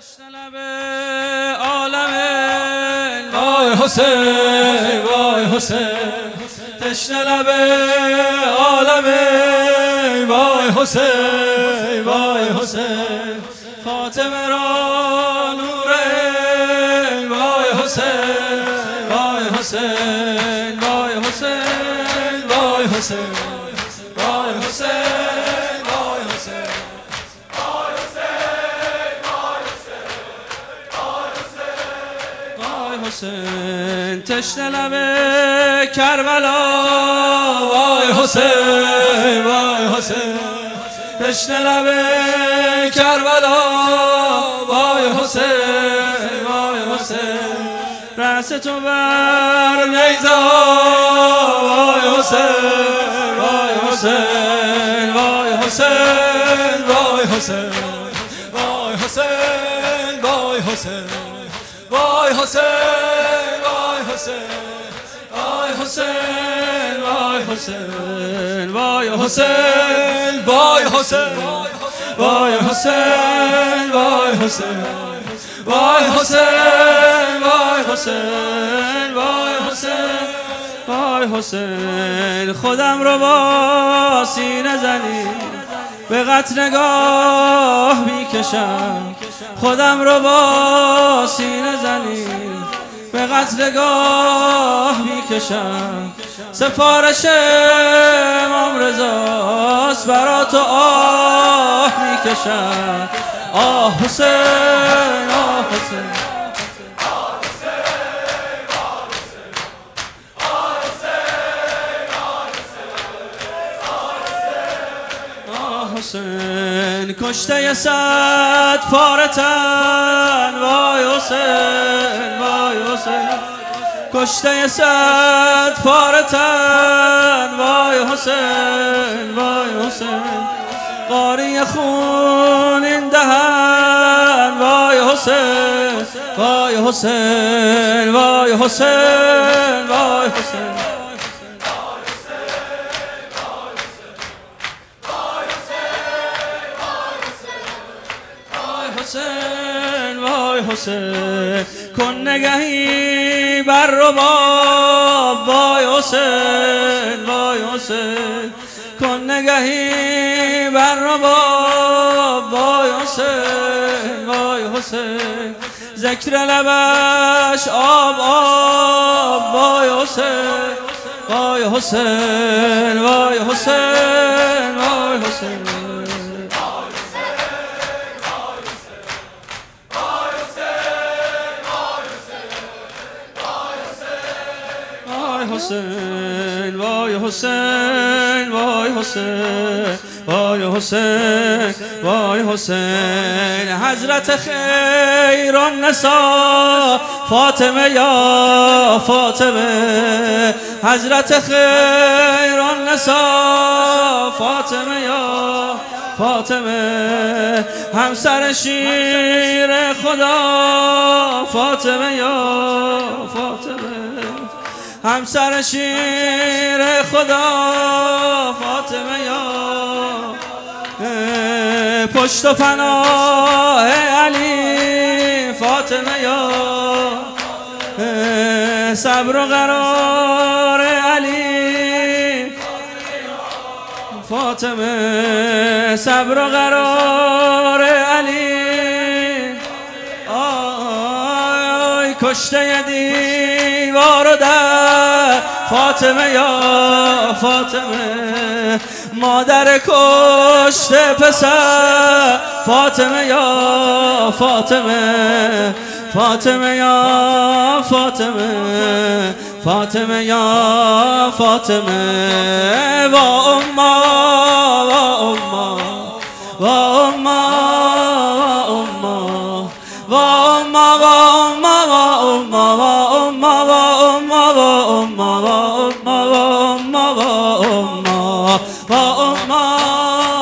تشنه لب عالم وای حسین وای حسین تشنه لب عالم وای حسین وای حسین فاطمه را نور وای حسین وای حسین وای حسین وای حسین وای حسین وای حسین حسین تشنه لب کربلا وای حسین وای حسین تشنه لب کربلا وای حسین وای حسین رأس تو بر نیزه وای حسین وای حسین وای حسین وای حسین وای حسین وای حسین وای حسین وای حسین وای حسین وای حسین وای حسین وای حسین وای حسین وای حسین وای حسین وای حسین وای حسین خودم رو با سینه زنی به قطع نگاه میکشم خودم رو با سینه زنی به قتل نگاه میکشم سفارش امام رضاست برا تو آه میکشم آه حسین آه حسین حسین کشته 100 پاره تن وای حسین وای حسین کشته 100 پاره تن وای حسین وای حسین قاری خون این دهن وای حسین وای حسین وای حسین وای حسین حسین وای حسین کن نگهی بر رباب وای حسین وای حسین کن نگهی بر رباب وای حسین وای حسین ذکر لبش آب آب وای حسین وای حسین وای حسین وای حسین حسین وای حسین وای حسین وای حسین وای حسین حضرت خیر النساء فاطمه یا فاطمه حضرت خیر النساء فاطمه یا فاطمه همسر شیر خدا فاطمه یا فاطمه همسر شیر خدا فاطمه یا پشت و پناه علی فاطمه یا صبر و قرار علی فاطمه صبر و قرار علی آی کشته دیوار و در فاطمه یا فاطمه مادر کشته پسر فاطمه یا فاطمه فاطمه یا فاطمه فاطمه یا فاطمه و اما و اما و اما و اما و اما و اما و اما و اما و اما و اما و اما و اما و اما